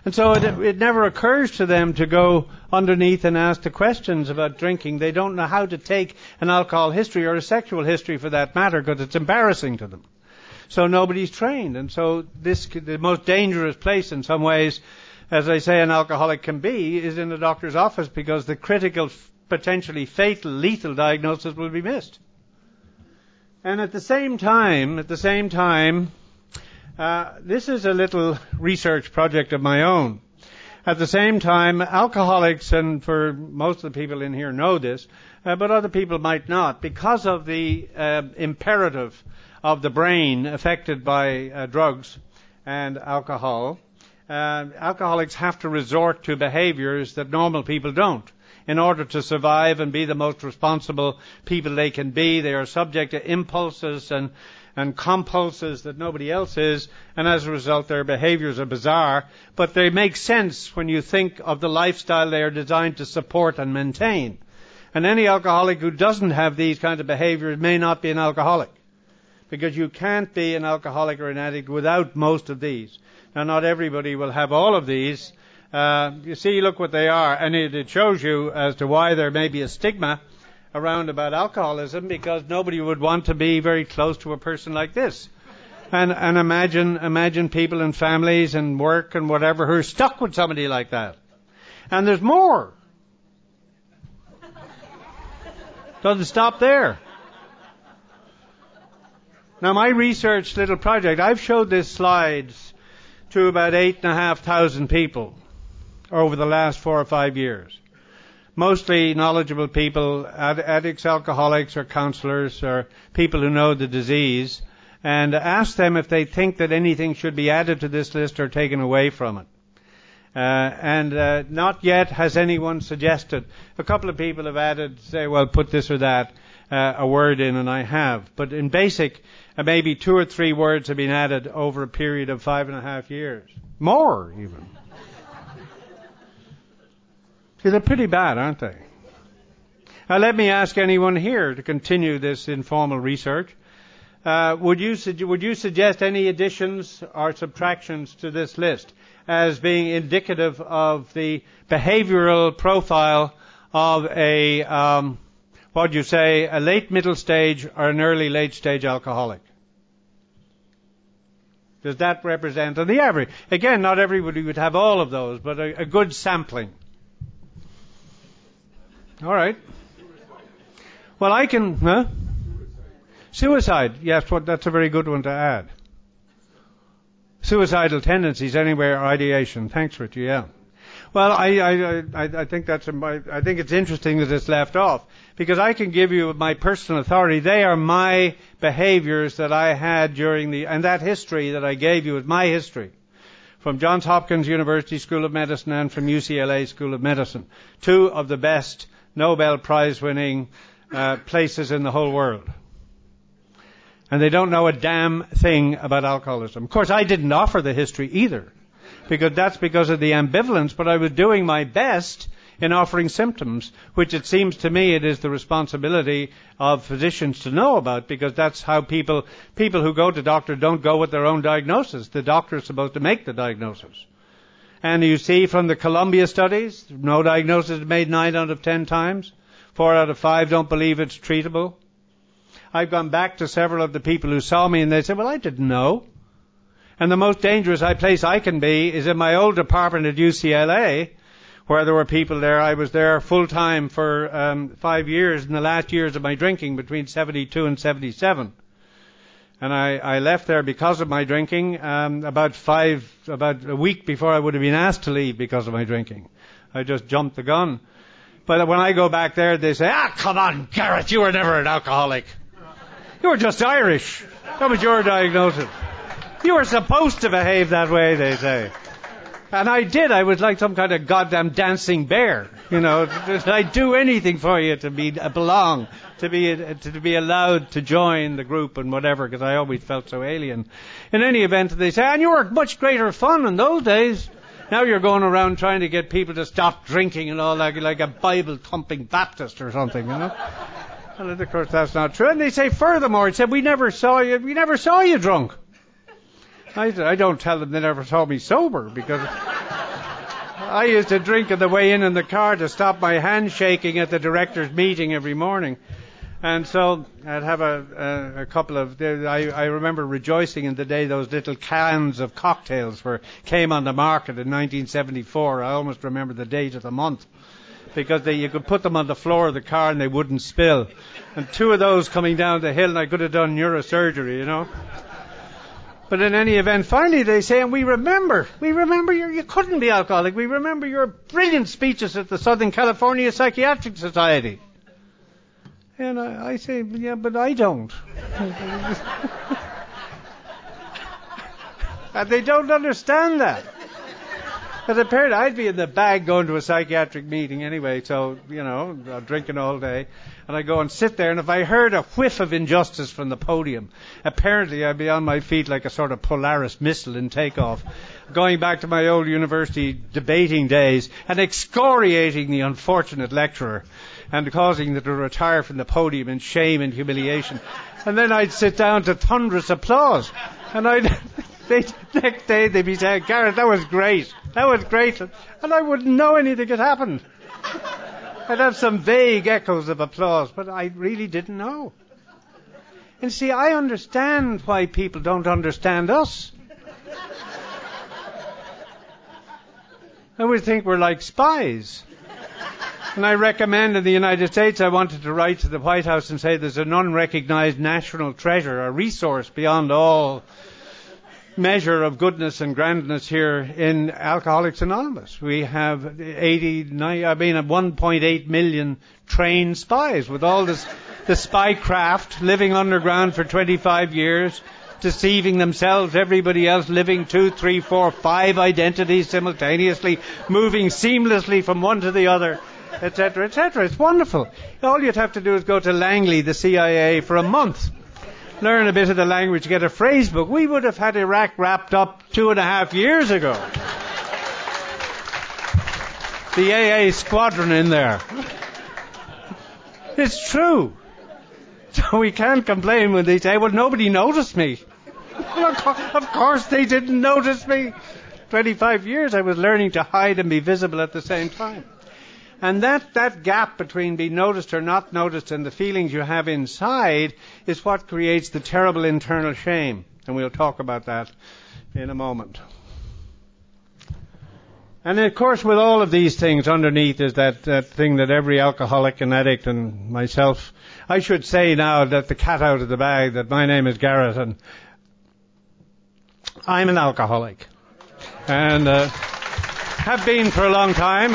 And so it never occurs to them to go underneath and ask the questions about drinking. They don't know how to take an alcohol history or a sexual history for that matter because it's embarrassing to them. So nobody's trained. And so the most dangerous place in some ways, as I say, an alcoholic can be is in the doctor's office because the critical, potentially fatal, lethal diagnosis will be missed. And at the same time, this is a little research project of my own. At the same time, alcoholics, and for most of the people in here know this, but other people might not, because of the imperative of the brain affected by drugs and alcohol, alcoholics have to resort to behaviors that normal people don't. In order to survive and be the most responsible people they can be, they are subject to impulses and compulses that nobody else is, and as a result their behaviors are bizarre, but they make sense when you think of the lifestyle they are designed to support and maintain. And any alcoholic who doesn't have these kinds of behaviors may not be an alcoholic, because you can't be an alcoholic or an addict without most of these. Now, not everybody will have all of these. You see, look what they are, and it shows you as to why there may be a stigma around about alcoholism, because nobody would want to be very close to a person like this. And imagine people and families and work and whatever who are stuck with somebody like that. And there's more. Doesn't stop there. Now, my research little project, I've showed this slides to about 8,500 people over the last 4 or 5 years. Mostly knowledgeable people, addicts, alcoholics, or counselors, or people who know the disease, and asked them if they think that anything should be added to this list or taken away from it. And not yet has anyone suggested. A couple of people have added, say, well, put this or that, a word in, and I have. But in basic, maybe 2 or 3 words have been added over a period of 5.5 years. More, even. See, they're pretty bad, aren't they? Now, let me ask anyone here to continue this informal research. Would you suggest any additions or subtractions to this list as being indicative of the behavioral profile of a, what do you say, a late middle stage or an early late stage alcoholic? Does that represent, on the average, again, not everybody would have all of those, but a good sampling. All right. Well, I can, Suicide, yes, that's a very good one to add. Suicidal tendencies anywhere, ideation. Thanks, Richie, yeah. Well, I think I think it's interesting that it's left off, because I can give you my personal authority. They are my behaviors that I had and that history that I gave you is my history. From Johns Hopkins University School of Medicine and from UCLA School of Medicine. 2 of the best Nobel Prize winning places in the whole world. And they don't know a damn thing about alcoholism. Of course, I didn't offer the history either, because that's because of the ambivalence, but I was doing my best in offering symptoms, which it seems to me it is the responsibility of physicians to know about, because that's how people who go to doctor don't go with their own diagnosis. The doctor is supposed to make the diagnosis. And you see from the Columbia studies, no diagnosis is made 9 out of 10 times. 4 out of 5 don't believe it's treatable. I've gone back to several of the people who saw me and they said, well, I didn't know. And the most dangerous place I can be is in my old department at UCLA, where there were people there. I was there full time for 5 years in the last years of my drinking, between 72 and 77. And I left there because of my drinking about a week before I would have been asked to leave because of my drinking. I just jumped the gun. But when I go back there, they say, come on, Gareth, you were never an alcoholic. You were just Irish. That was your diagnosis. You were supposed to behave that way, they say. And I did. I was like some kind of goddamn dancing bear. I'd do anything for you to belong, to be allowed to join the group and whatever, because I always felt so alien. In any event, they say, and you were much greater fun in those days. Now you're going around trying to get people to stop drinking and all that, like a Bible-thumping Baptist or something, Well, of course, that's not true. And they say, furthermore, it said, we never saw you drunk. I don't tell them they never saw me sober, because I used to drink on the way in the car to stop my hand shaking at the director's meeting every morning. And so I'd have a couple of. I remember rejoicing in the day those little cans of cocktails came on the market in 1974. I almost remember the date of the month, because you could put them on the floor of the car and they wouldn't spill. And two of those coming down the hill, and I could have done neurosurgery, you know. But in any event, finally they say, and we remember you couldn't be alcoholic. We remember your brilliant speeches at the Southern California Psychiatric Society. And I say, yeah, but I don't. And they don't understand that. Because apparently I'd be in the bag going to a psychiatric meeting anyway, so, I'm drinking all day. And I go and sit there, and if I heard a whiff of injustice from the podium, apparently I'd be on my feet like a sort of Polaris missile in takeoff, going back to my old university debating days and excoriating the unfortunate lecturer and causing them to retire from the podium in shame and humiliation. And then I'd sit down to thunderous applause. And next day they'd be saying, Gareth, that was great. That was great. And I wouldn't know anything had happened. I'd have some vague echoes of applause, but I really didn't know. And see, I understand why people don't understand us. I always think we're like spies. And I recommend in the United States, I wanted to write to the White House and say there's an unrecognized national treasure, a resource beyond all measure of goodness and grandness here in Alcoholics Anonymous. We have 1.8 million trained spies with all the spy craft living underground for 25 years, deceiving themselves, everybody else, living 2, 3, 4, 5 identities simultaneously, moving seamlessly from one to the other, etc., etc. It's wonderful. All you'd have to do is go to Langley, the CIA, for a month, learn a bit of the language, get a phrase book. We would have had Iraq wrapped up 2.5 years ago. The AA squadron in there. It's true. So we can't complain when they say, well, nobody noticed me. Well, of course they didn't notice me. 25 years I was learning to hide and be visible at the same time. And that gap between being noticed or not noticed and the feelings you have inside is what creates the terrible internal shame. And we'll talk about that in a moment. And of course, with all of these things underneath is that thing that every alcoholic and addict and myself, I should say now that the cat out of the bag, that my name is Gareth and I'm an alcoholic. And have been for a long time.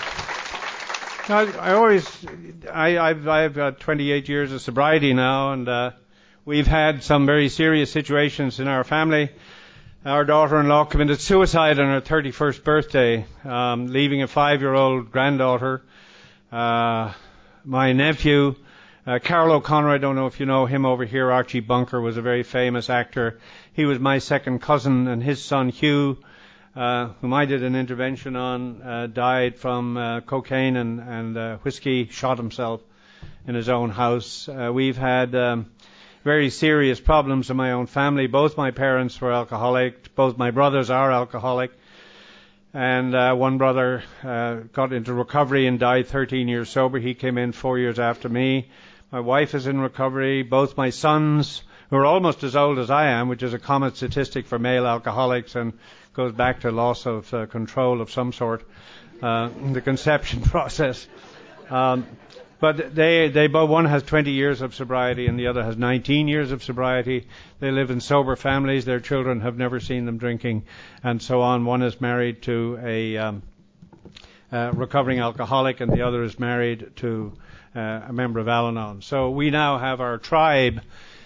I've got 28 years of sobriety now, and we've had some very serious situations in our family. Our daughter-in-law committed suicide on her 31st birthday, leaving a 5-year-old granddaughter. My nephew, Carol O'Connor, I don't know if you know him over here, Archie Bunker, was a very famous actor. He was my second cousin, and his son Hugh, whom I did an intervention on, died from cocaine and whiskey, shot himself in his own house. We've had very serious problems in my own family. Both my parents were alcoholic. Both my brothers are alcoholic. And one brother got into recovery and died 13 years sober. He came in 4 years after me. My wife is in recovery. Both my sons, who are almost as old as I am, which is a common statistic for male alcoholics and goes back to loss of control of some sort, the conception process. But they both, one has 20 years of sobriety and the other has 19 years of sobriety. They live in sober families. Their children have never seen them drinking, and so on. One is married to a recovering alcoholic, and the other is married to a member of Al-Anon. So we now have our tribe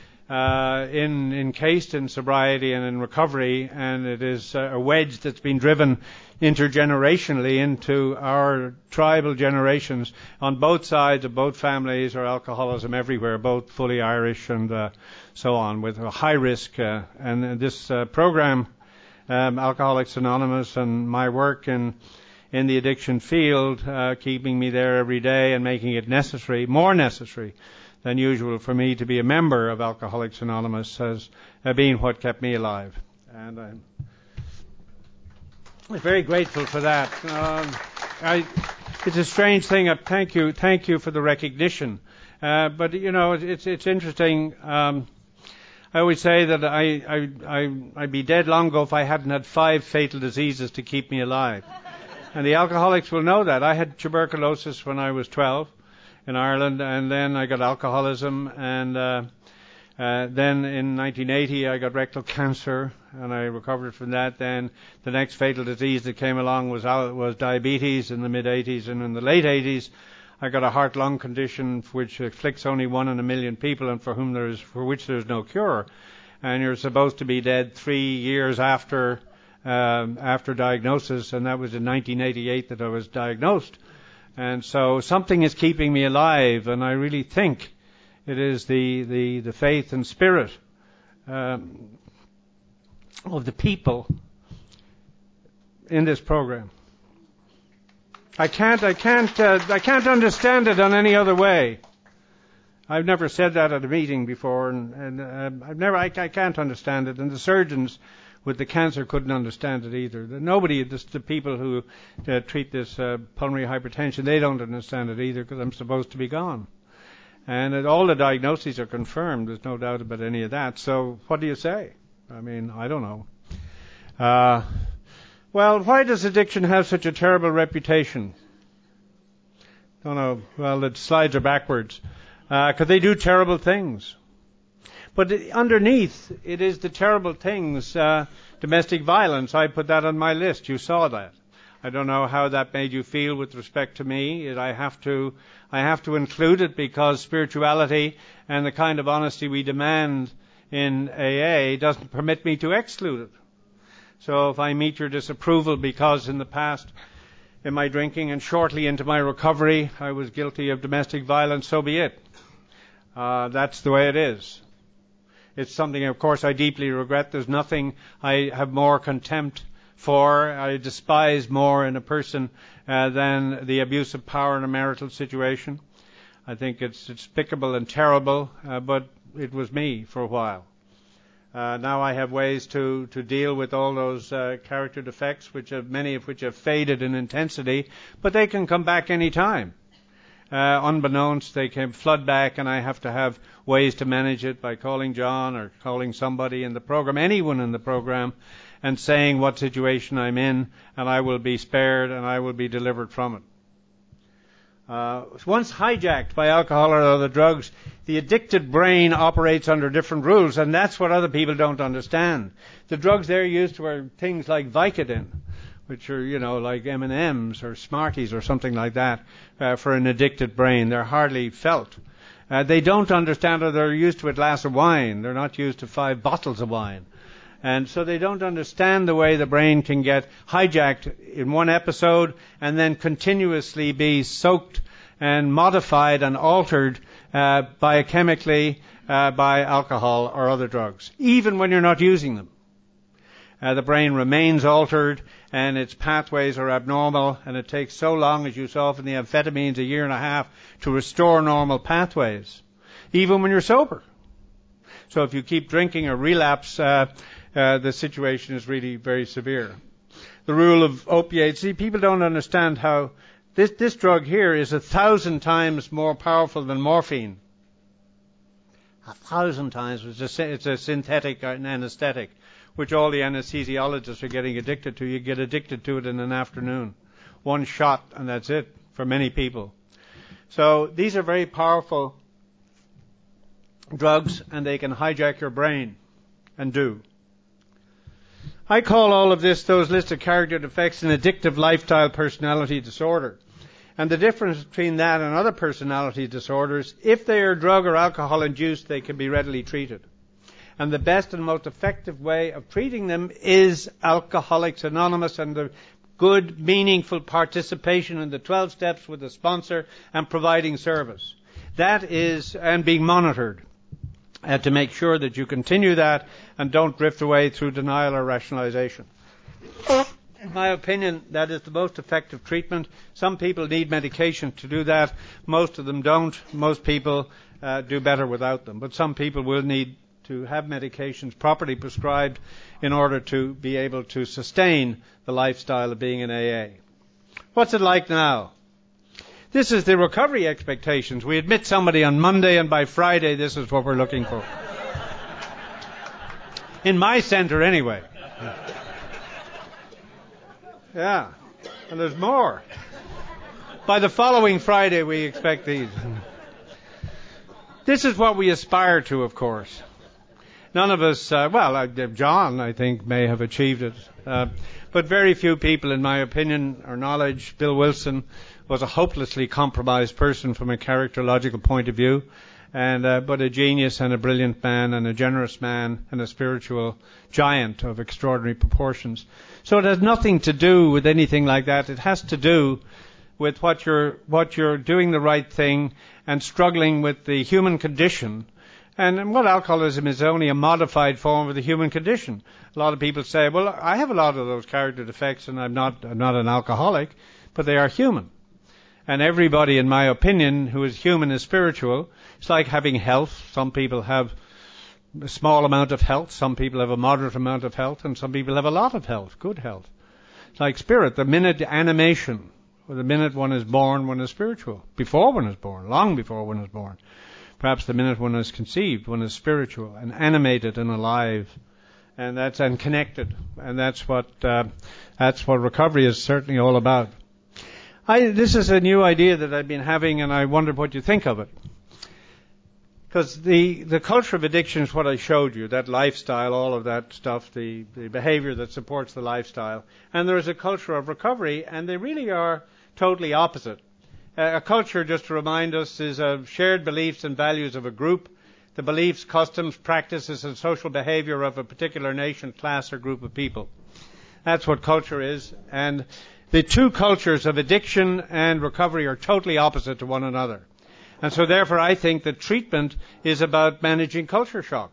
encased in sobriety and in recovery, and it is a wedge that's been driven intergenerationally into our tribal generations on both sides of both families, or alcoholism everywhere, both fully Irish and so on, with a high risk. And this program, Alcoholics Anonymous, and my work in the addiction field, keeping me there every day and making it necessary, more necessary than usual for me to be a member of Alcoholics Anonymous, has been what kept me alive. And I'm very grateful for that. It's a strange thing. Thank you for the recognition. But it's interesting. I always say that I'd be dead long ago if I hadn't had 5 fatal diseases to keep me alive. And the alcoholics will know that. I had tuberculosis when I was 12 in Ireland, and then I got alcoholism, and then in 1980 I got rectal cancer, and I recovered from that. Then the next fatal disease that came along was diabetes in the mid-80s, and in the late 80s I got a heart-lung condition which afflicts only 1 in a million people, and for which there's no cure. And you're supposed to be dead 3 years after diagnosis, and that was in 1988 that I was diagnosed. And so something is keeping me alive, and I really think it is the faith and spirit of the people in this program. I can't understand it on any other way. I've never said that at a meeting before, and I can't understand it. And the surgeons with the cancer couldn't understand it either. Nobody, the people who treat this pulmonary hypertension, they don't understand it either, because I'm supposed to be gone. And all the diagnoses are confirmed. There's no doubt about any of that. So what do you say? I mean, I don't know. Well, why does addiction have such a terrible reputation? Don't know. Well, the slides are backwards. Because they do terrible things. But underneath, it is the terrible things. Domestic violence, I put that on my list. You saw that. I don't know how that made you feel with respect to me. I have to include it because spirituality and the kind of honesty we demand in AA doesn't permit me to exclude it. So if I meet your disapproval because in the past, in my drinking and shortly into my recovery, I was guilty of domestic violence, so be it. That's the way it is. It's something, of course, I deeply regret. There's nothing I have more contempt for, I despise more in a person than the abuse of power in a marital situation. I think it's despicable and terrible, but it was me for a while. Now I have ways to deal with all those character defects, many of which have faded in intensity, but they can come back any time. Unbeknownst, they can flood back, and I have to have ways to manage it by calling John or calling somebody in the program, anyone in the program, and saying what situation I'm in, and I will be spared and I will be delivered from it. Once hijacked by alcohol or other drugs, the addicted brain operates under different rules, and that's what other people don't understand. The drugs they're used to are things like Vicodin, which are, like M&Ms or Smarties or something like that for an addicted brain. They're hardly felt. They don't understand, or they're used to a glass of wine. They're not used to 5 bottles of wine. And so they don't understand the way the brain can get hijacked in one episode and then continuously be soaked and modified and altered biochemically by alcohol or other drugs, even when you're not using them. The brain remains altered and its pathways are abnormal, and it takes so long, as you saw from the amphetamines, 1.5 years to restore normal pathways, even when you're sober. So if you keep drinking or relapse, the situation is really very severe. The rule of opiates, people don't understand how this drug here is 1,000 times more powerful than morphine. 1,000 times. It's a synthetic anesthetic, which all the anesthesiologists are getting addicted to. You get addicted to it in an afternoon. One shot, and that's it for many people. So these are very powerful drugs, and they can hijack your brain, and do. I call all of this, those list of character defects, an addictive lifestyle personality disorder. And the difference between that and other personality disorders, if they are drug or alcohol induced, they can be readily treated. And the best and most effective way of treating them is Alcoholics Anonymous and the good, meaningful participation in the 12 steps with a sponsor and providing service. That is, and being monitored to make sure that you continue that and don't drift away through denial or rationalization. In my opinion, that is the most effective treatment. Some people need medication to do that. Most of them don't. Most people do better without them. But some people will need to have medications properly prescribed in order to be able to sustain the lifestyle of being in AA. What's it like now? This is the recovery expectations. We admit somebody on Monday, and by Friday this is what we're looking for. In my center anyway. Yeah. And there's more. By the following Friday we expect these. This is what we aspire to, of course. None of us, John, I think, may have achieved it. But very few people, in my opinion or knowledge. Bill Wilson was a hopelessly compromised person from a characterological point of view, but a genius and a brilliant man and a generous man and a spiritual giant of extraordinary proportions. So it has nothing to do with anything like that. It has to do with what you're doing the right thing and struggling with the human condition. And what alcoholism is only a modified form of the human condition. A lot of people say, well, I have a lot of those character defects and I'm not an alcoholic, but they are human. And everybody, in my opinion, who is human is spiritual. It's like having health. Some people have a small amount of health, some people have a moderate amount of health, and some people have a lot of health, good health. It's like spirit. The minute animation, or the minute one is born, one is spiritual. Before one is born, long before one is born. Perhaps the minute one is conceived, one is spiritual and animated and alive, and connected. And that's what recovery is certainly all about. This is a new idea that I've been having, and I wondered what you think of it. Because the culture of addiction is what I showed you, that lifestyle, all of that stuff, the behavior that supports the lifestyle. And there is a culture of recovery, and they really are totally opposite. A culture, just to remind us, is shared beliefs and values of a group, the beliefs, customs, practices, and social behavior of a particular nation, class, or group of people. That's what culture is. And the two cultures of addiction and recovery are totally opposite to one another. And so therefore I think that treatment is about managing culture shock.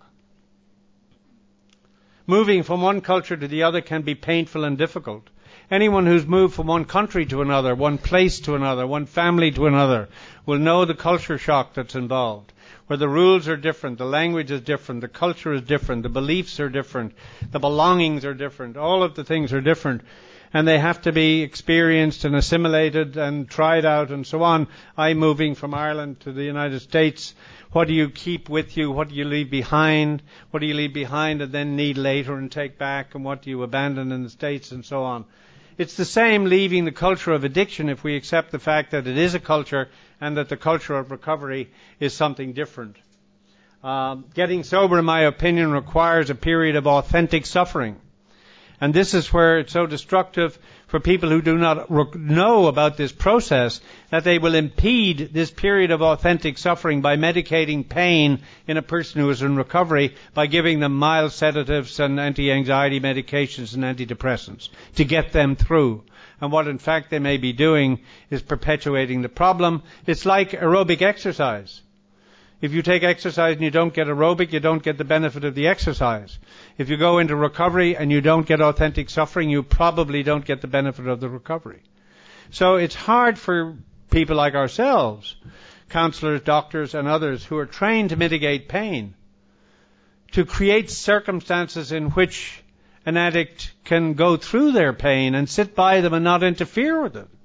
Moving from one culture to the other can be painful and difficult. Anyone who's moved from one country to another, one place to another, one family to another, will know the culture shock that's involved, where the rules are different, the language is different, the culture is different, the beliefs are different, the belongings are different, all of the things are different. And they have to be experienced and assimilated and tried out and so on. I'm moving from Ireland to the United States. What do you keep with you? What do you leave behind? What do you leave behind and then need later and take back? And what do you abandon in the States and so on? It's the same leaving the culture of addiction if we accept the fact that it is a culture and that the culture of recovery is something different. Getting sober, in my opinion, requires a period of authentic suffering. And this is where it's so destructive for people who do not know about this process, that they will impede this period of authentic suffering by medicating pain in a person who is in recovery by giving them mild sedatives and anti-anxiety medications and antidepressants to get them through. And what in fact they may be doing is perpetuating the problem. It's like aerobic exercise. If you take exercise and you don't get aerobic, you don't get the benefit of the exercise. If you go into recovery and you don't get authentic suffering, you probably don't get the benefit of the recovery. So it's hard for people like ourselves, counselors, doctors, and others who are trained to mitigate pain, to create circumstances in which an addict can go through their pain and sit by them and not interfere with it,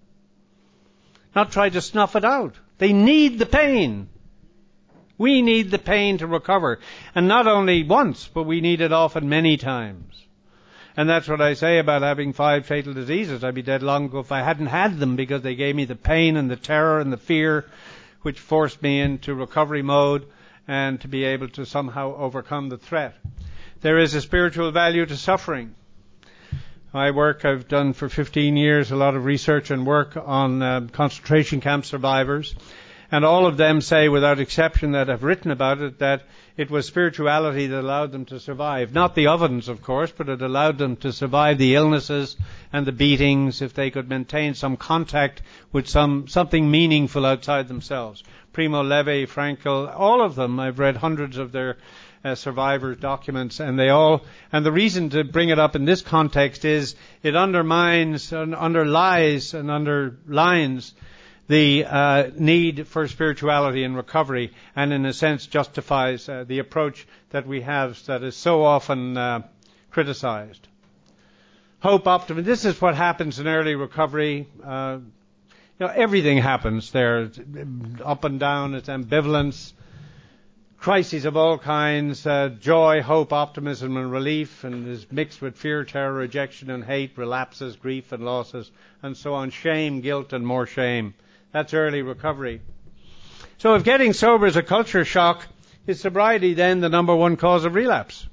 not try to snuff it out. They need the pain. We need the pain to recover. And not only once, but we need it often many times. And that's what I say about having 5 fatal diseases. I'd be dead long ago if I hadn't had them, because they gave me the pain and the terror and the fear which forced me into recovery mode and to be able to somehow overcome the threat. There is a spiritual value to suffering. I've done for 15 years a lot of research and work on concentration camp survivors. And all of them say, without exception, that have written about it, that it was spirituality that allowed them to survive. Not the ovens, of course, but it allowed them to survive the illnesses and the beatings if they could maintain some contact with something meaningful outside themselves. Primo Levi, Frankl, all of them, I've read hundreds of their survivors' documents, and the reason to bring it up in this context is it undermines and underlies and underlines the need for spirituality and recovery, and in a sense justifies the approach that we have that is so often criticized. Hope, optimism. This is what happens in early recovery. Everything happens there. It's up and down. It's ambivalence, crises of all kinds, joy, hope, optimism, and relief, and is mixed with fear, terror, rejection, and hate, relapses, grief, and losses, and so on. Shame, guilt, and more shame. That's early recovery. So if getting sober is a culture shock, is sobriety then the number one cause of relapse?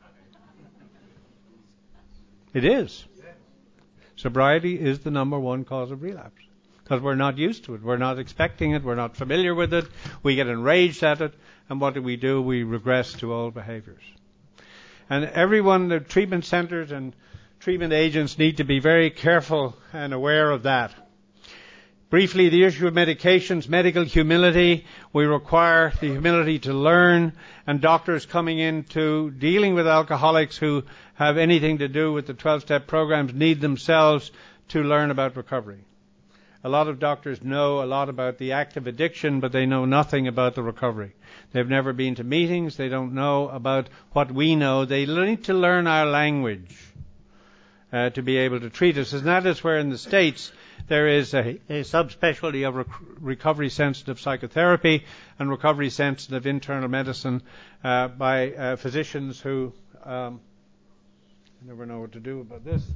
It is. Sobriety is the number one cause of relapse. Because we're not used to it. We're not expecting it. We're not familiar with it. We get enraged at it. And what do? We regress to old behaviors. And everyone, the treatment centers and treatment agents need to be very careful and aware of that. Briefly, the issue of medications, medical humility. We require the humility to learn, and doctors coming into dealing with alcoholics who have anything to do with the 12-step programs need themselves to learn about recovery. A lot of doctors know a lot about the active addiction, but they know nothing about the recovery. They've never been to meetings. They don't know about what we know. They need to learn our language to be able to treat us. And that is where in the States there is a subspecialty of recovery-sensitive psychotherapy and recovery-sensitive internal medicine by physicians who I never know what to do about this.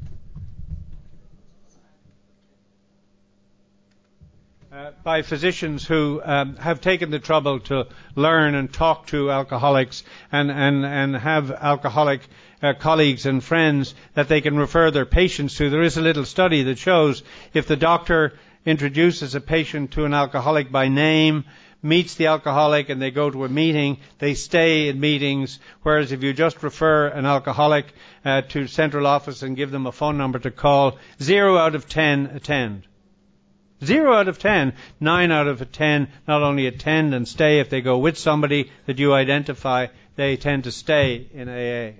By physicians who have taken the trouble to learn and talk to alcoholics and have alcoholic colleagues and friends that they can refer their patients to. There is a little study that shows if the doctor introduces a patient to an alcoholic by name, meets the alcoholic, and they go to a meeting, they stay in meetings, whereas if you just refer an alcoholic to central office and give them a phone number to call, 0 out of 10 attend. 0 out of 10, 9 out of 10 not only attend and stay. If they go with somebody that you identify, they tend to stay in AA.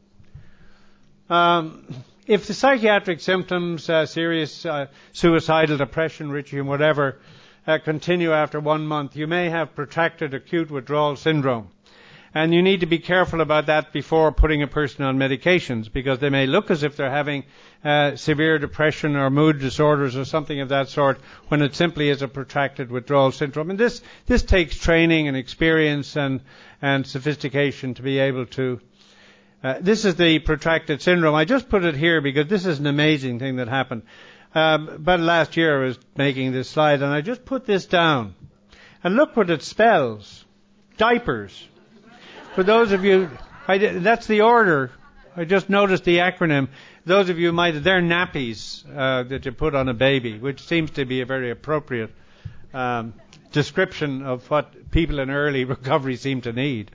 If the psychiatric symptoms, serious suicidal depression, Ritchie, whatever, continue after 1 month, you may have protracted acute withdrawal syndrome. And you need to be careful about that before putting a person on medications, because they may look as if they're having severe depression or mood disorders or something of that sort, when it simply is a protracted withdrawal syndrome. And this takes training and experience and sophistication to be able to. This is the protracted syndrome. I just put it here because this is an amazing thing that happened. But last year I was making this slide, and I just put this down. And look what it spells. Diapers. For those of you, that's the order. I just noticed the acronym. Those of you they're nappies that you put on a baby, which seems to be a very appropriate description of what people in early recovery seem to need.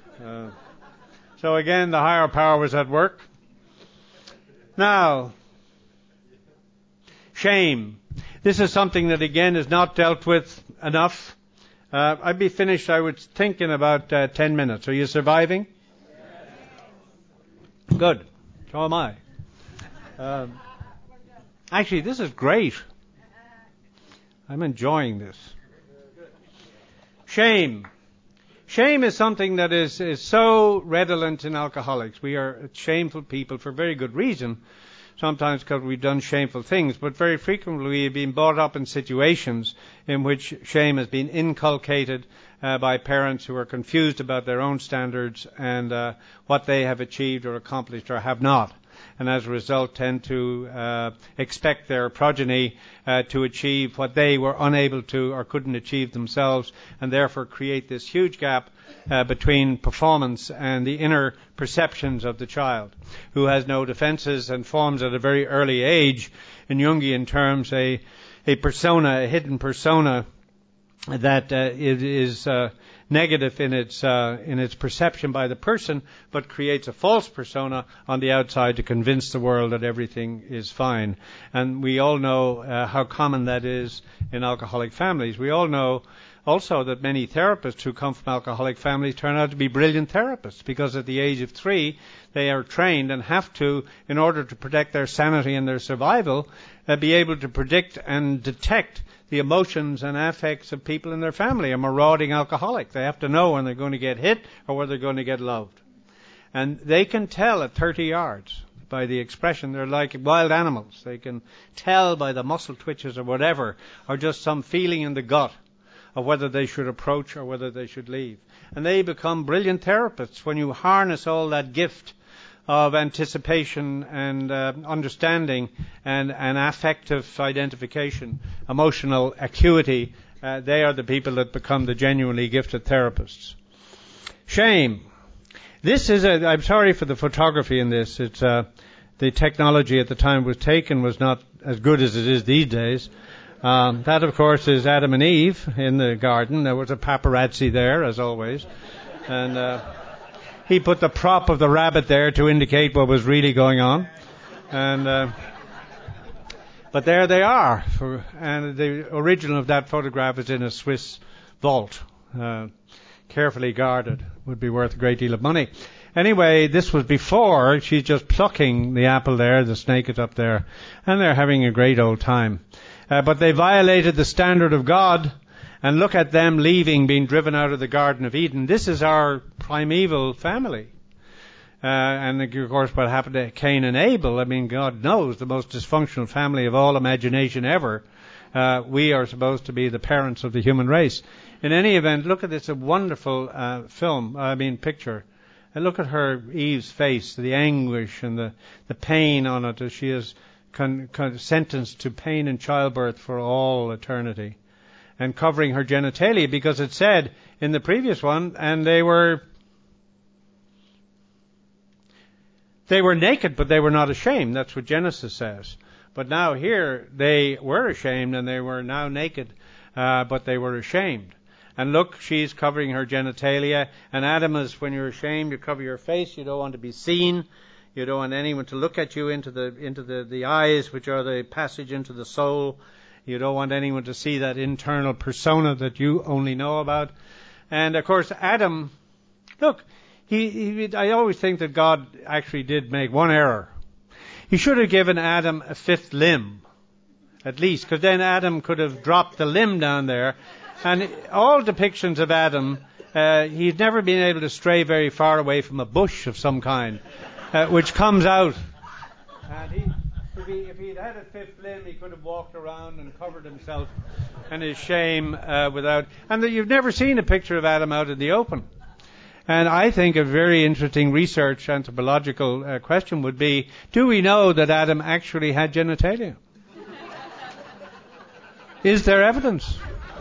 So again, the higher power was at work. Now, shame. This is something that again is not dealt with enough. I'd be finished, I would think, in about 10 minutes. Are you surviving? Yes. Good. So am I. Actually, this is great. I'm enjoying this. Shame. Shame is something that is so redolent in alcoholics. We are shameful people for very good reason. Sometimes because we've done shameful things, but very frequently we've been brought up in situations in which shame has been inculcated by parents who are confused about their own standards and what they have achieved or accomplished or have not. And as a result tend to expect their progeny to achieve what they were unable to or couldn't achieve themselves, and therefore create this huge gap between performance and the inner perceptions of the child, who has no defenses and forms at a very early age, in Jungian terms, a persona, a hidden persona that is negative in its perception by the person, but creates a false persona on the outside to convince the world that everything is fine. And we all know how common that is in alcoholic families. We all know also that many therapists who come from alcoholic families turn out to be brilliant therapists, because at the age of 3 they are trained and have to, in order to protect their sanity and their survival, be able to predict and detect the emotions and affects of people in their family. A marauding alcoholic, they have to know when they're going to get hit or whether they're going to get loved. And they can tell at 30 yards by the expression. They're like wild animals. They can tell by the muscle twitches or whatever, or just some feeling in the gut of whether they should approach or whether they should leave. And they become brilliant therapists when you harness all that gift of anticipation and understanding and affective identification, emotional acuity. They are the people that become the genuinely gifted therapists. Shame. This is I'm sorry for the photography in this. It's the technology at the time it was taken was not as good as it is these days. That, of course, is Adam and Eve in the garden. There was a paparazzi there, as always. And he put the prop of the rabbit there to indicate what was really going on. And but there they are. And the original of that photograph is in a Swiss vault, carefully guarded. Would be worth a great deal of money. Anyway, this was before. She's just plucking the apple there. The snake is up there. And they're having a great old time. But they violated the standard of God. And look at them leaving, being driven out of the Garden of Eden. This is our primeval family. And of course what happened to Cain and Abel, I mean, God knows, the most dysfunctional family of all imagination ever. We are supposed to be the parents of the human race. In any event, look at this, a wonderful picture. And look at her, Eve's face, the anguish and the pain on it, as she is sentenced to pain in childbirth for all eternity. And covering her genitalia, because it said in the previous one, and they were naked, but they were not ashamed. That's what Genesis says. But now here, they were ashamed, and they were now naked, but they were ashamed. And look, she's covering her genitalia. And Adam is, when you're ashamed, you cover your face. You don't want to be seen. You don't want anyone to look at you into the eyes, which are the passage into the soul. You don't want anyone to see that internal persona that you only know about. And of course, Adam, look, I always think that God actually did make one error. He should have given Adam a 5th limb, at least, because then Adam could have dropped the limb down there. And all depictions of Adam, he's never been able to stray very far away from a bush of some kind, which comes out. And if he'd had a 5th limb, he could have walked around and covered himself and his shame without. And you've never seen a picture of Adam out in the open. And I think a very interesting research anthropological question would be, do we know that Adam actually had genitalia? Is there evidence?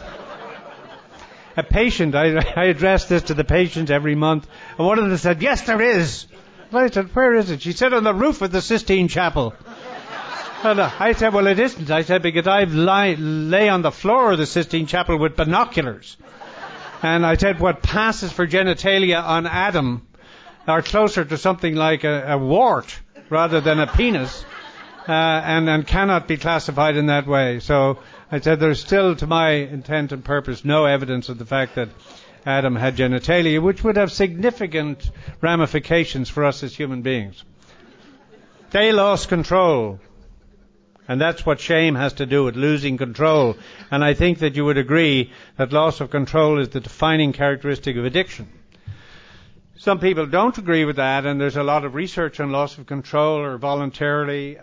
A patient, I address this to the patients every month, and one of them said, yes, there is. And I said, where is it? She said, on the roof of the Sistine Chapel. And I said, well, it isn't. I said, because I lay on the floor of the Sistine Chapel with binoculars. And I said, what passes for genitalia on Adam are closer to something like a wart rather than a penis, and cannot be classified in that way. So I said there's still, to my intent and purpose, no evidence of the fact that Adam had genitalia, which would have significant ramifications for us as human beings. They lost control. And that's what shame has to do with, losing control. And I think that you would agree that loss of control is the defining characteristic of addiction. Some people don't agree with that, and there's a lot of research on loss of control or voluntary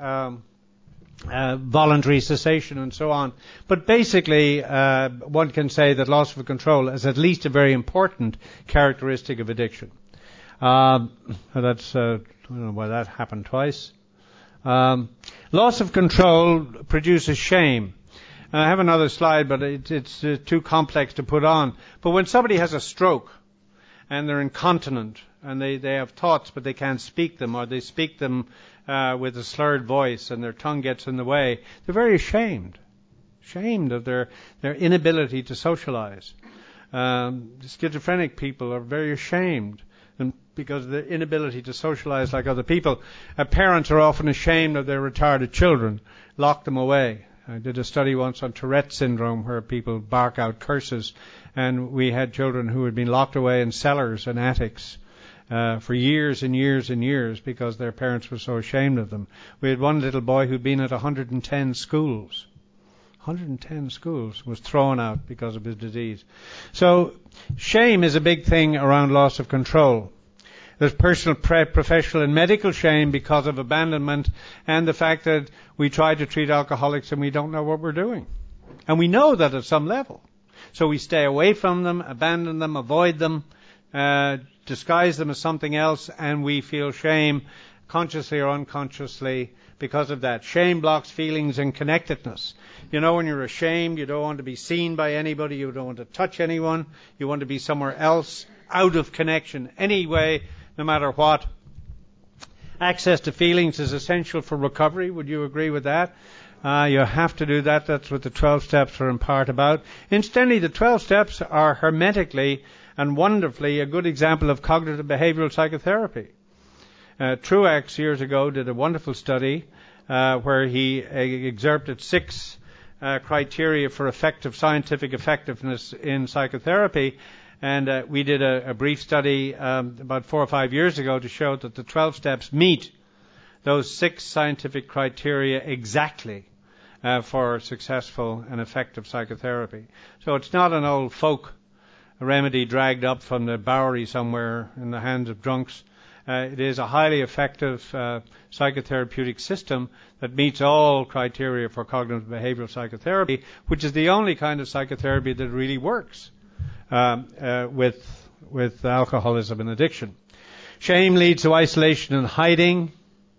cessation and so on. But basically, one can say that loss of control is at least a very important characteristic of addiction. I don't know why that happened twice. Loss of control produces shame. I have another slide, but it's too complex to put on. But when somebody has a stroke and they're incontinent and they have thoughts but they can't speak them, or they speak them with a slurred voice and their tongue gets in the way, they're very ashamed of their inability to socialize. Schizophrenic people are very ashamed because of their inability to socialize like other people. Parents are often ashamed of their retarded children, lock them away. I did a study once on Tourette syndrome where people bark out curses, and we had children who had been locked away in cellars and attics for years and years and years because their parents were so ashamed of them. We had one little boy who'd been at 110 schools. 110 schools, was thrown out because of his disease. So shame is a big thing around loss of control. There's personal, professional and medical shame because of abandonment and the fact that we try to treat alcoholics and we don't know what we're doing. And we know that at some level. So we stay away from them, abandon them, avoid them, disguise them as something else, and we feel shame consciously or unconsciously because of that. Shame blocks feelings and connectedness. You know, when you're ashamed, you don't want to be seen by anybody, you don't want to touch anyone, you want to be somewhere else, out of connection anyway, no matter what. Access to feelings is essential for recovery. Would you agree with that? You have to do that. That's what the 12 steps are in part about. Incidentally, the 12 steps are hermetically and wonderfully a good example of cognitive behavioral psychotherapy. Truax years ago did a wonderful study where he exerted 6 criteria for effective scientific effectiveness in psychotherapy. And we did a brief study about 4 or 5 years ago to show that the 12 steps meet those 6 scientific criteria exactly for successful and effective psychotherapy. So it's not an old folk remedy dragged up from the Bowery somewhere in the hands of drunks. It is a highly effective psychotherapeutic system that meets all criteria for cognitive behavioral psychotherapy, which is the only kind of psychotherapy that really works with alcoholism and addiction. Shame leads to isolation and hiding.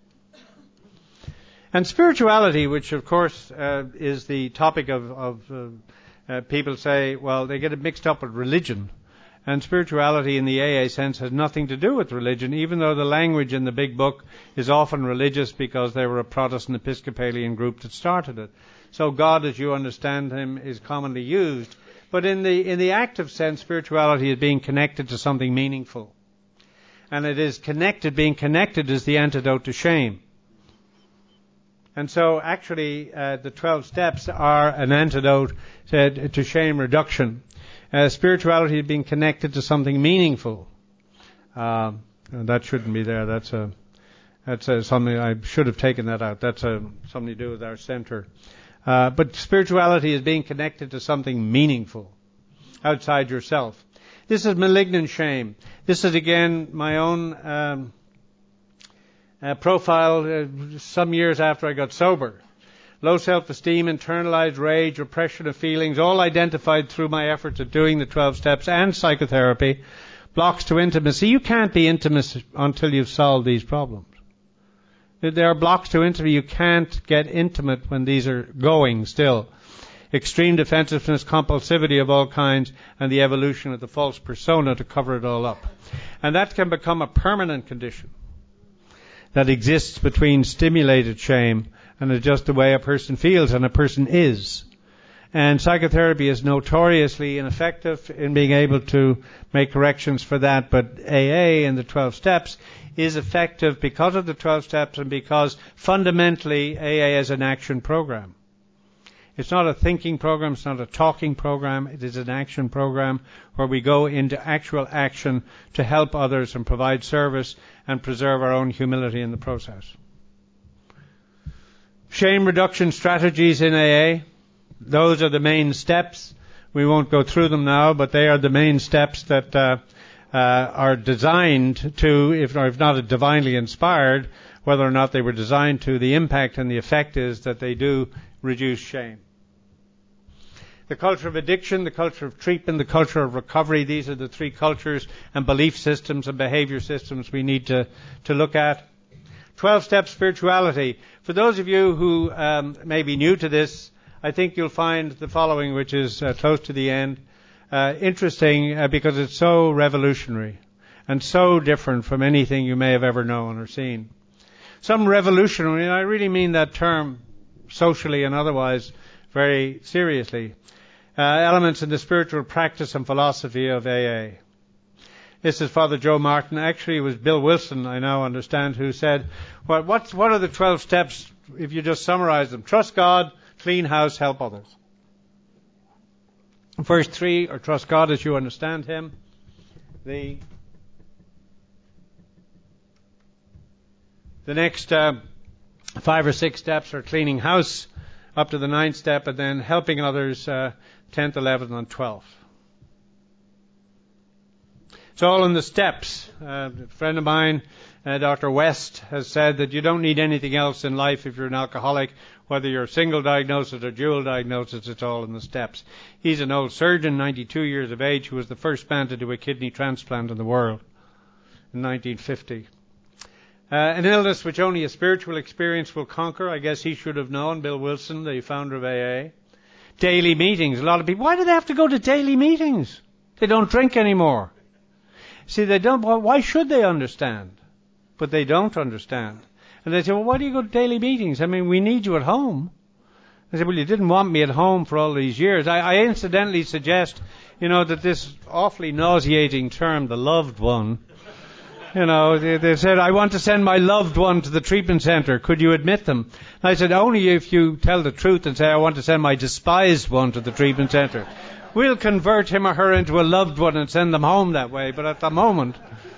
And spirituality, which of course is the topic of people say, well, they get it mixed up with religion. And spirituality in the AA sense has nothing to do with religion, even though the language in the big book is often religious because they were a Protestant Episcopalian group that started it. So God, as you understand him, is commonly used. But in the active sense, spirituality is being connected to something meaningful. And it is connected, being connected is the antidote to shame. And so actually the 12 steps are an antidote to shame reduction. Spirituality is being connected to something meaningful. That shouldn't be there. That's something I should have taken that out. That's something to do with our center. But spirituality is being connected to something meaningful outside yourself. This is malignant shame. This is again my own profile some years after I got sober. Low self-esteem, internalized rage, repression of feelings, all identified through my efforts at doing the 12 steps and psychotherapy. Blocks to intimacy. You can't be intimate until you've solved these problems. There are blocks to intimacy. You can't get intimate when these are going still. Extreme defensiveness, compulsivity of all kinds, and the evolution of the false persona to cover it all up. And that can become a permanent condition that exists between stimulated shame and just the way a person feels and a person is. And psychotherapy is notoriously ineffective in being able to make corrections for that, but AA and the 12 steps is effective because of the 12 steps and because fundamentally AA is an action program. It's not a thinking program, it's not a talking program, it is an action program where we go into actual action to help others and provide service and preserve our own humility in the process. Shame reduction strategies in AA. Those are the main steps. We won't go through them now, but they are the main steps that are designed to, if not divinely inspired, whether or not they were designed to, the impact and the effect is that they do reduce shame. The culture of addiction, the culture of treatment, the culture of recovery, these are the 3 cultures and belief systems and behavior systems we need to look at. 12-step spirituality. For those of you who may be new to this, I think you'll find the following, which is close to the end, interesting because it's so revolutionary and so different from anything you may have ever known or seen. Some revolutionary, and I really mean that term socially and otherwise very seriously, elements in the spiritual practice and philosophy of AA. This is Father Joe Martin. Actually, it was Bill Wilson, I now understand, who said, well, what are the 12 steps if you just summarize them? Trust God, clean house, help others. First 3 are trust God as you understand Him. The next 5 or 6 steps are cleaning house, up to the 9th step, and then helping others, 10th, 11th, and 12th. It's all in the steps. A friend of mine, Dr. West, has said that you don't need anything else in life if you're an alcoholic, whether you're single diagnosis or dual diagnosis, it's all in the steps. He's an old surgeon, 92 years of age, who was the first man to do a kidney transplant in the world in 1950. An illness which only a spiritual experience will conquer. I guess he should have known, Bill Wilson, the founder of AA. Daily meetings. A lot of people, why do they have to go to daily meetings? They don't drink anymore. See, they don't. Why should they understand? But they don't understand. And they say, well, why do you go to daily meetings? I mean, we need you at home. I said, well, you didn't want me at home for all these years. I incidentally suggest, that this awfully nauseating term, the loved one, they said, I want to send my loved one to the treatment center. Could you admit them? And I said, only if you tell the truth and say, I want to send my despised one to the treatment center. We'll convert him or her into a loved one and send them home that way. But at the moment,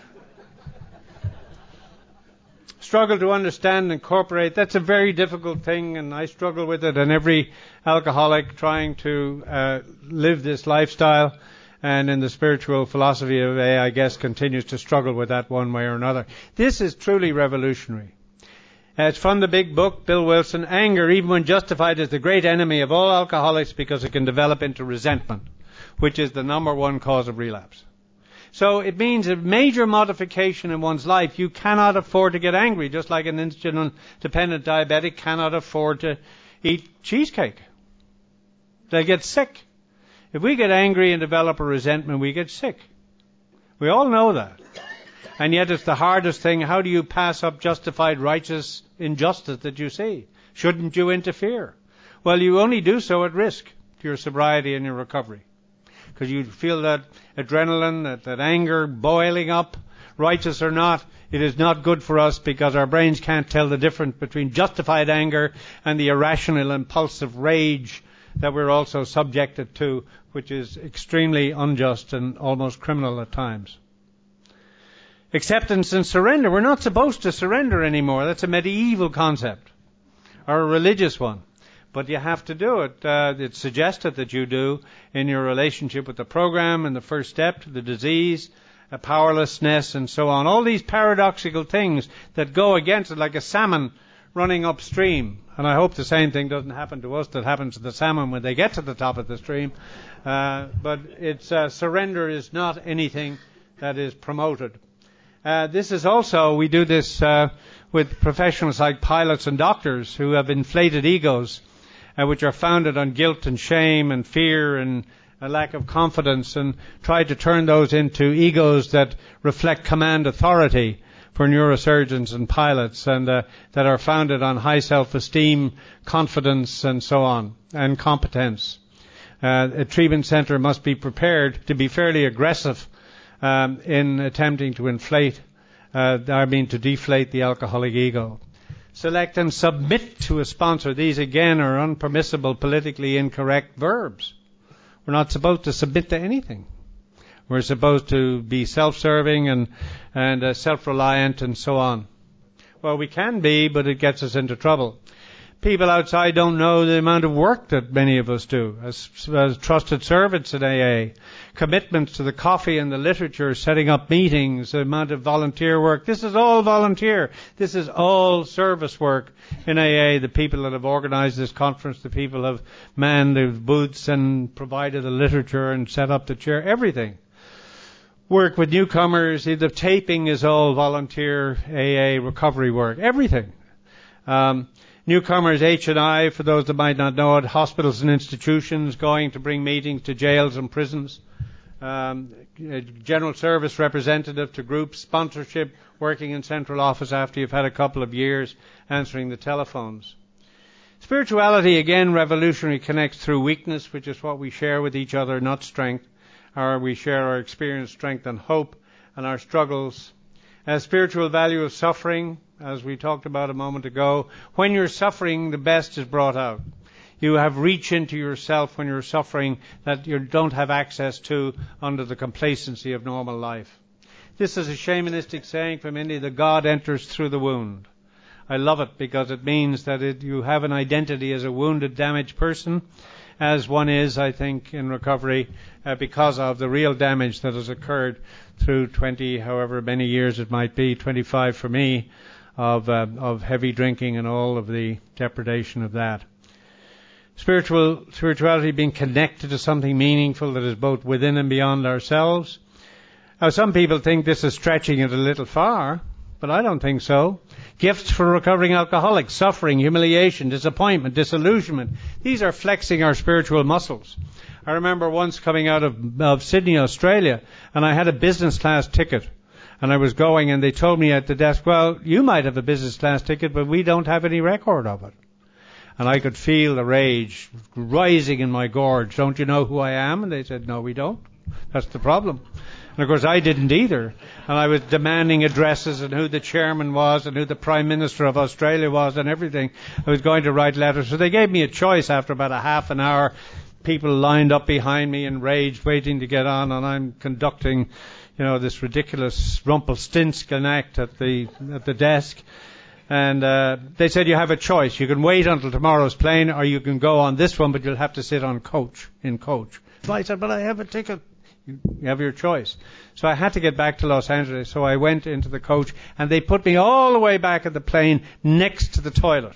struggle to understand and incorporate, that's a very difficult thing, and I struggle with it, and every alcoholic trying to live this lifestyle and in the spiritual philosophy of AA, I guess, continues to struggle with that one way or another. This is truly revolutionary. It's from the big book, Bill Wilson, Anger, even when justified, is the great enemy of all alcoholics because it can develop into resentment, which is the number one cause of relapse. So it means a major modification in one's life. You cannot afford to get angry, just like an insulin-dependent diabetic cannot afford to eat cheesecake. They get sick. If we get angry and develop a resentment, we get sick. We all know that. And yet it's the hardest thing. How do you pass up justified righteous injustice that you see? Shouldn't you interfere? Well, you only do so at risk to your sobriety and your recovery. Because you feel that adrenaline, that anger boiling up, righteous or not, it is not good for us because our brains can't tell the difference between justified anger and the irrational, impulsive rage that we're also subjected to, which is extremely unjust and almost criminal at times. Acceptance and surrender. We're not supposed to surrender anymore. That's a medieval concept, or a religious one. But you have to do it. It's suggested that you do in your relationship with the program and the first step to the disease, powerlessness, and so on. All these paradoxical things that go against it, like a salmon running upstream. And I hope the same thing doesn't happen to us that happens to the salmon when they get to the top of the stream. But it's surrender is not anything that is promoted. This is also, we do this with professionals like pilots and doctors who have inflated egos, which are founded on guilt and shame and fear and a lack of confidence, and try to turn those into egos that reflect command authority for neurosurgeons and pilots, and that are founded on high self-esteem, confidence, and so on, and competence. A treatment center must be prepared to be fairly aggressive in attempting to to deflate the alcoholic ego. Select and submit to a sponsor. These again are unpermissible, politically incorrect verbs. We're not supposed to submit to anything. We're supposed to be self-serving and self-reliant and so on. Well, we can be, but it gets us into trouble. People outside don't know the amount of work that many of us do as trusted servants in AA. Commitments to the coffee and the literature, setting up meetings, the amount of volunteer work. This is all volunteer. This is all service work in AA. The people that have organized this conference, the people have manned the booths and provided the literature and set up the chair, everything. Work with newcomers, the taping is all volunteer AA recovery work, everything. Newcomers H&I, for those that might not know it, hospitals and institutions, going to bring meetings to jails and prisons, general service representative to groups, sponsorship, working in central office after you've had a couple of years, answering the telephones. Spirituality, again, revolutionary, connects through weakness, which is what we share with each other, not strength, or we share our experience, strength, and hope, and our struggles. Spiritual value of suffering, as we talked about a moment ago. When you're suffering, the best is brought out. You have reach into yourself when you're suffering that you don't have access to under the complacency of normal life. This is a shamanistic saying from India, that God enters through the wound. I love it because it means that you have an identity as a wounded, damaged person, as one is, I think, in recovery because of the real damage that has occurred through 20, however many years it might be, 25 for me, of heavy drinking and all of the depredation of that. Spirituality being connected to something meaningful that is both within and beyond ourselves. Now, some people think this is stretching it a little far, but I don't think so. Gifts for recovering alcoholics, suffering, humiliation, disappointment, disillusionment. These are flexing our spiritual muscles. I remember once coming out of Sydney, Australia, and I had a business class ticket. And I was going, and they told me at the desk, well, you might have a business class ticket, but we don't have any record of it. And I could feel the rage rising in my gorge. Don't you know who I am? And they said, no, we don't. That's the problem. And of course I didn't either. And I was demanding addresses and who the chairman was and who the Prime Minister of Australia was and everything. I was going to write letters. So they gave me a choice after about a half an hour. People lined up behind me enraged, waiting to get on, and I'm conducting, this ridiculous Rumpelstiltskin act at the desk. And they said, you have a choice. You can wait until tomorrow's plane, or you can go on this one, but you'll have to sit in coach. So I said, but I have a ticket. You have your choice. So I had to get back to Los Angeles, so I went into the coach, and they put me all the way back at the plane next to the toilet.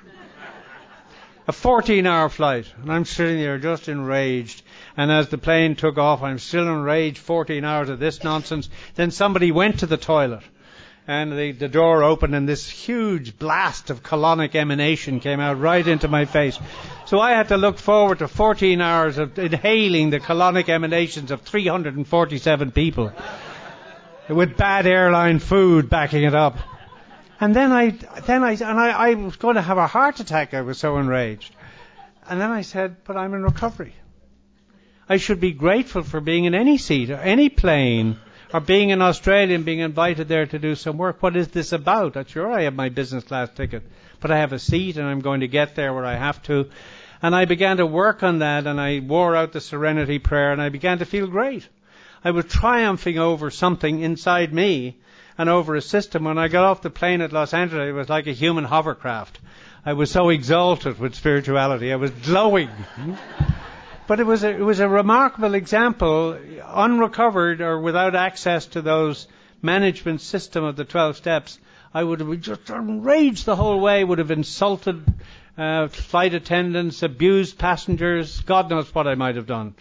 A 14-hour flight, and I'm sitting there just enraged. And as the plane took off, I'm still enraged, 14 hours of this nonsense. Then somebody went to the toilet, and the door opened, and this huge blast of colonic emanation came out right into my face. So I had to look forward to 14 hours of inhaling the colonic emanations of 347 people with bad airline food backing it up. And then I was going to have a heart attack. I was so enraged. And then I said, but I'm in recovery. I should be grateful for being in any seat or any plane or being in Australia and being invited there to do some work. What is this about? Sure, I have my business class ticket, but I have a seat and I'm going to get there where I have to. And I began to work on that, and I wore out the Serenity Prayer, and I began to feel great. I was triumphing over something inside me and over a system. When I got off the plane at Los Angeles, it was like a human hovercraft. I was so exalted with spirituality. I was glowing. But it was a remarkable example, unrecovered or without access to those management system of the 12 steps. I would have just enraged the whole way, would have insulted flight attendants, abused passengers, God knows what I might have done.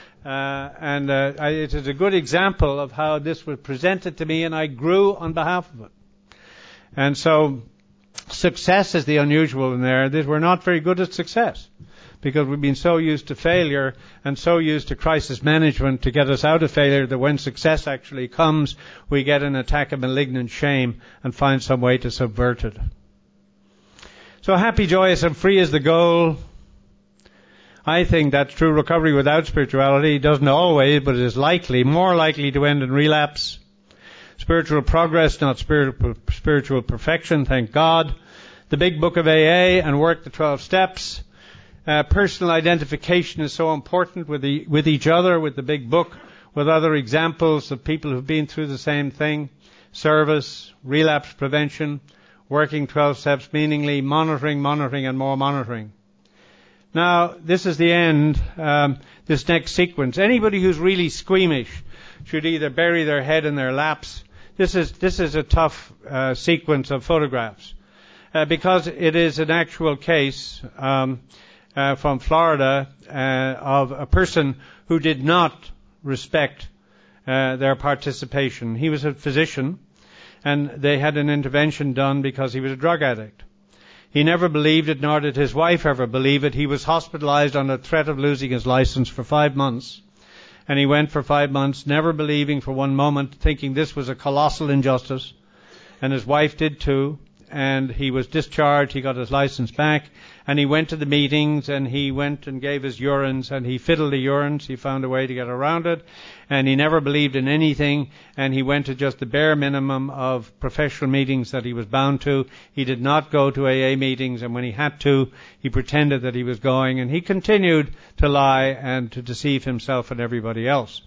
It is a good example of how this was presented to me, and I grew on behalf of it. And so success is the unusual in there. We're not very good at success because we've been so used to failure and so used to crisis management to get us out of failure that when success actually comes, we get an attack of malignant shame and find some way to subvert it. So happy, joyous, and free is the goal. I think that true recovery without spirituality doesn't always, but it is more likely to end in relapse. Spiritual progress, not spiritual perfection, thank God. The big book of AA and work the 12 steps. Personal identification is so important with each other, with the big book, with other examples of people who've been through the same thing. Service, relapse prevention, working 12 steps meaningly, monitoring, and more monitoring. Now, this is the end, this next sequence. Anybody who's really squeamish should either bury their head in their laps. This is a tough sequence of photographs because it is an actual case from Florida of a person who did not respect their participation. He was a physician, and they had an intervention done because he was a drug addict. He never believed it, nor did his wife ever believe it. He was hospitalized on a threat of losing his license for 5 months. And he went for 5 months, never believing for one moment, thinking this was a colossal injustice. And his wife did too. and he was discharged. He got his license back, and he went to the meetings, and he went and gave his urines, and he fiddled the urines. He found a way to get around it, and he never believed in anything, and he went to just the bare minimum of professional meetings that he was bound to. He did not go to AA meetings, and when he had to, he pretended that he was going, and he continued to lie and to deceive himself and everybody else.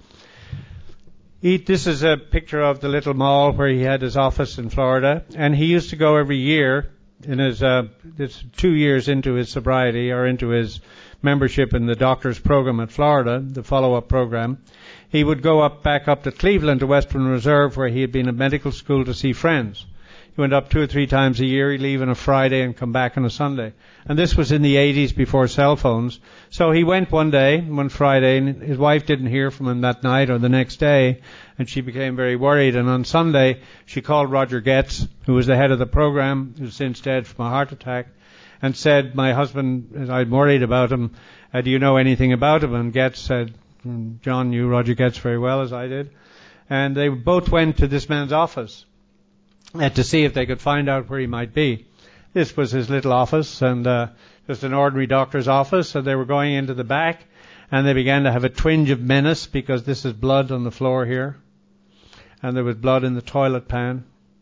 This is a picture of the little mall where he had his office in Florida, and he used to go every year in his, this 2 years into his sobriety, or into his membership in the doctor's program at Florida, the follow-up program. He would go back up to Cleveland to Western Reserve, where he had been at medical school, to see friends. He went up 2 or 3 times a year. He'd leave on a Friday and come back on a Sunday. And this was in the 80s, before cell phones. So he went one Friday, and his wife didn't hear from him that night or the next day, and she became very worried. And on Sunday, she called Roger Getz, who was the head of the program, who's since dead from a heart attack, and said, "My husband, I'm worried about him. Do you know anything about him?" And Getz said, John knew Roger Getz very well, as I did. And they both went to this man's office to see if they could find out where he might be. This was his little office, and just an ordinary doctor's office, and they were going into the back, and they began to have a twinge of menace, because this is blood on the floor here, and there was blood in the toilet pan.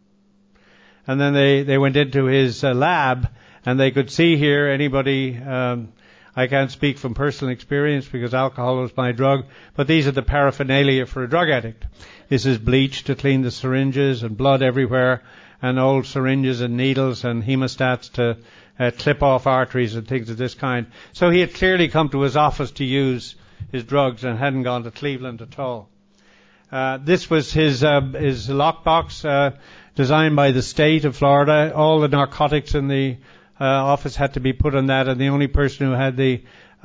And then they went into his lab, and they could see here anybody, I can't speak from personal experience because alcohol was my drug, but these are the paraphernalia for a drug addict. This is bleach to clean the syringes, and blood everywhere, and old syringes and needles and hemostats to clip off arteries and things of this kind. So he had clearly come to his office to use his drugs and hadn't gone to Cleveland at all. This was his lockbox designed by the state of Florida. All the narcotics in the office had to be put on that, and the only person who had the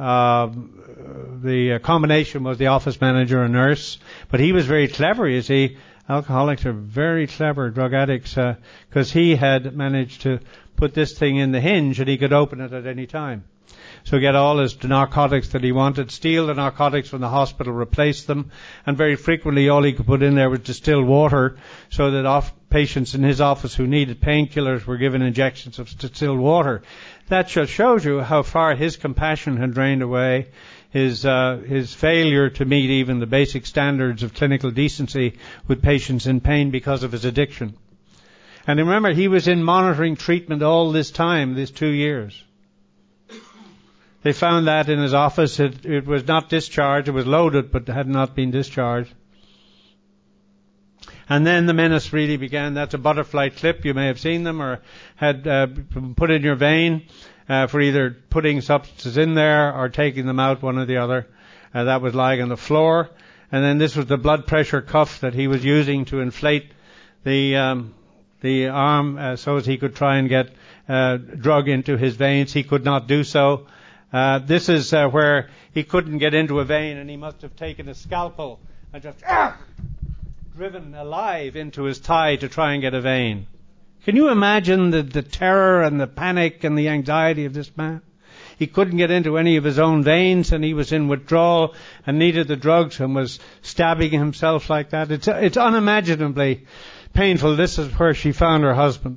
combination was the office manager and nurse. But he was very clever, you see. Alcoholics are very clever, drug addicts, because he had managed to put this thing in the hinge, and he could open it at any time. So get all his narcotics that he wanted, steal the narcotics from the hospital, replace them, and very frequently all he could put in there was distilled water, so that patients in his office who needed painkillers were given injections of distilled water. That just shows you how far his compassion had drained away, his failure to meet even the basic standards of clinical decency with patients in pain because of his addiction. And remember, he was in monitoring treatment all this time, these 2 years. They found that in his office. It was not discharged. It was loaded, but had not been discharged. And then the menace really began. That's a butterfly clip. You may have seen them, or had put in your vein for either putting substances in there or taking them out, one or the other. That was lying on the floor. And then this was the blood pressure cuff that he was using to inflate the arm so as he could try and get drug into his veins. He could not do so. This is where he couldn't get into a vein, and he must have taken a scalpel and just driven alive into his thigh to try and get a vein. Can you imagine the terror and the panic and the anxiety of this man? He couldn't get into any of his own veins, and he was in withdrawal and needed the drugs and was stabbing himself like that. It's unimaginably painful. This is where she found her husband.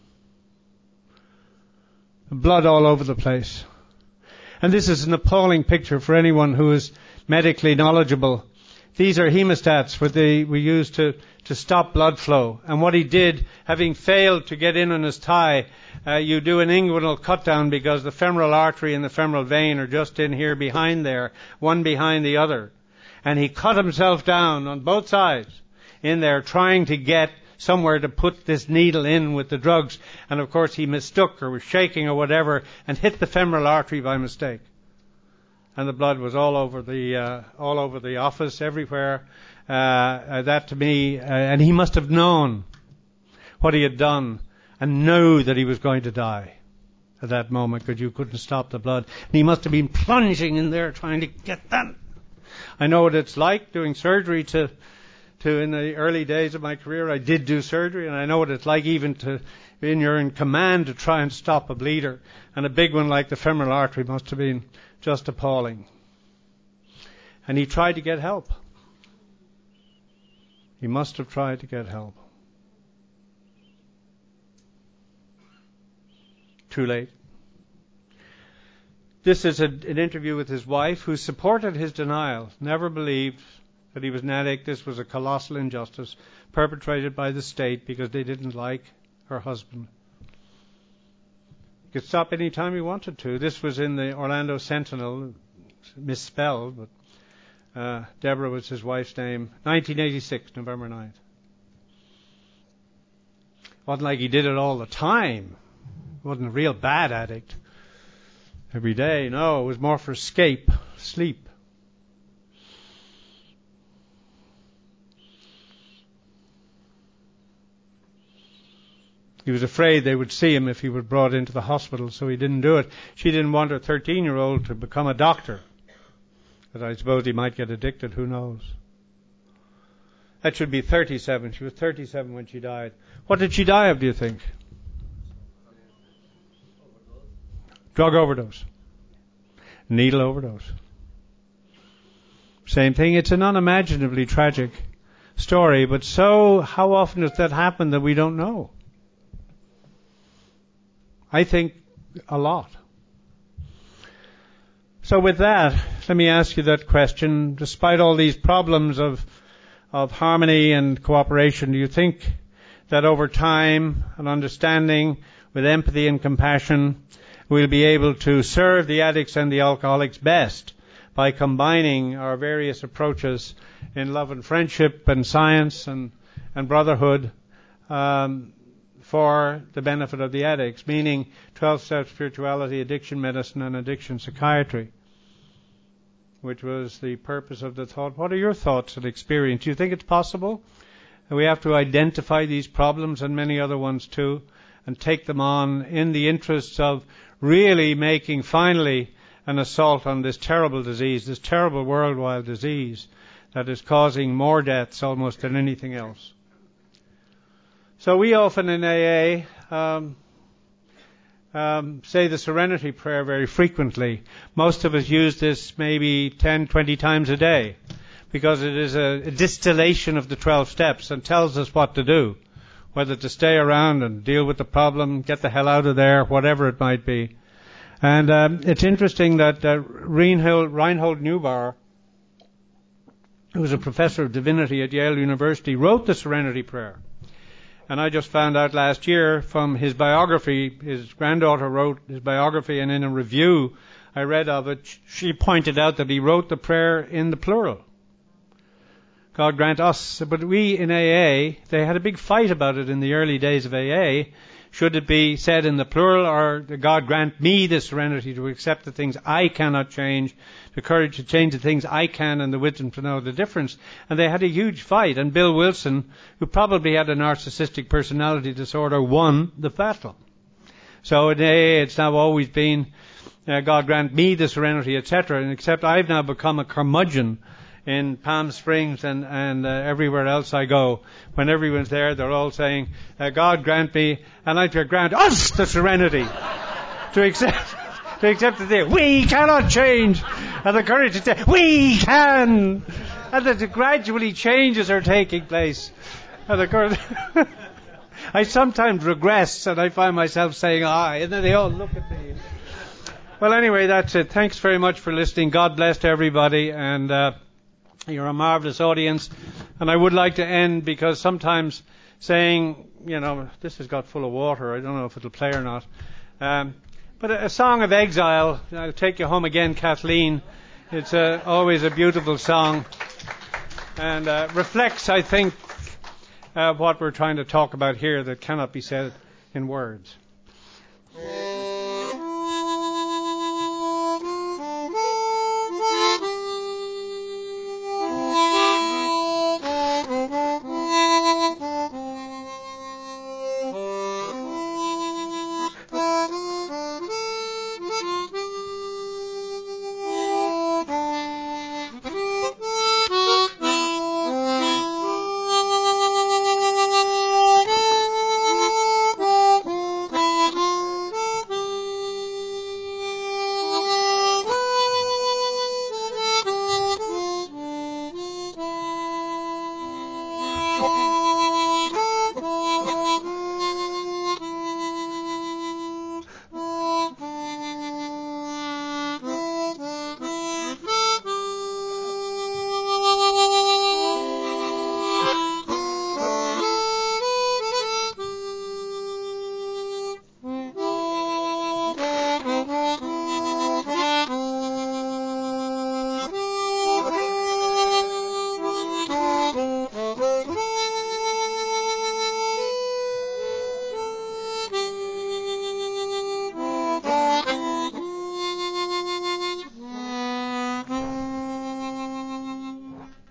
Blood all over the place. And this is an appalling picture for anyone who is medically knowledgeable. These are hemostats we use to stop blood flow. And what he did, having failed to get in on his thigh, you do an inguinal cut down because the femoral artery and the femoral vein are just in here behind there, one behind the other. And he cut himself down on both sides in there, trying to get somewhere to put this needle in with the drugs. And of course he mistook or was shaking or whatever and hit the femoral artery by mistake. And the blood was all over the office, everywhere. That to me, and he must have known what he had done and knew that he was going to die at that moment, because you couldn't stop the blood. And he must have been plunging in there trying to get that. I know what it's like doing surgery to in the early days of my career. I did do surgery, and I know what it's like even when you're in command to try and stop a bleeder. And a big one like the femoral artery must have been just appalling. And he tried to get help. He must have tried to get help. too late. This is an interview with his wife, who supported his denial, never believed that he was an addict. This was a colossal injustice perpetrated by the state because they didn't like her husband. He could stop any time he wanted to. This was in the Orlando Sentinel, misspelled, but Deborah was his wife's name. 1986, November 9th. Wasn't like he did it all the time. He wasn't a real bad addict every day. No, it was more for escape, sleep. He was afraid they would see him if he were brought into the hospital, so he didn't do it. She didn't want her 13-year-old to become a doctor. But I suppose he might get addicted, who knows. That should be 37. She was 37 when she died. What did she die of, do you think? Drug overdose. Needle overdose. Same thing. It's an unimaginably tragic story, but so how often does that happen that we don't know? I think a lot. So with that, let me ask you that question. Despite all these problems of harmony and cooperation, do you think that over time and understanding, with empathy and compassion, we'll be able to serve the addicts and the alcoholics best by combining our various approaches in love and friendship and science and brotherhood for the benefit of the addicts, meaning 12-step spirituality, addiction medicine, and addiction psychiatry, which was the purpose of the thought. What are your thoughts and experience? Do you think it's possible? And we have to identify these problems and many other ones too, and take them on in the interests of really making finally an assault on this terrible disease, this terrible worldwide disease that is causing more deaths almost than anything else. So we often in AA say the Serenity Prayer very frequently. Most of us use this maybe 10, 20 times a day because it is a distillation of the 12 steps and tells us what to do, whether to stay around and deal with the problem, get the hell out of there, whatever it might be. And it's interesting that Reinhold Neubauer, who was a professor of divinity at Yale University, wrote the Serenity Prayer. And I just found out last year from his biography, his granddaughter wrote his biography, and in a review I read of it, she pointed out that he wrote the prayer in the plural. God grant us. But we in AA, they had a big fight about it in the early days of AA. Should it be said in the plural, or God grant me the serenity to accept the things I cannot change, the courage to change the things I can, and the wisdom to know the difference? And they had a huge fight, and Bill Wilson, who probably had a narcissistic personality disorder, won the battle. So in AA, it's now always been, God grant me the serenity, etc. And except I've now become a curmudgeon in Palm Springs and everywhere else I go. When everyone's there, they're all saying, God grant me, and I grant us the serenity to accept the thing. We cannot change. And the courage to say, we can. And that gradually changes are taking place. And the courage I sometimes regress, and I find myself saying, I, and then they all look at me. Well, anyway, that's it. Thanks very much for listening. God bless everybody, and you're a marvelous audience. And I would like to end, because sometimes saying, this has got full of water, I don't know if it'll play or not. But a song of exile, I'll Take You Home Again, Kathleen. It's always a beautiful song, and reflects, I think, what we're trying to talk about here that cannot be said in words.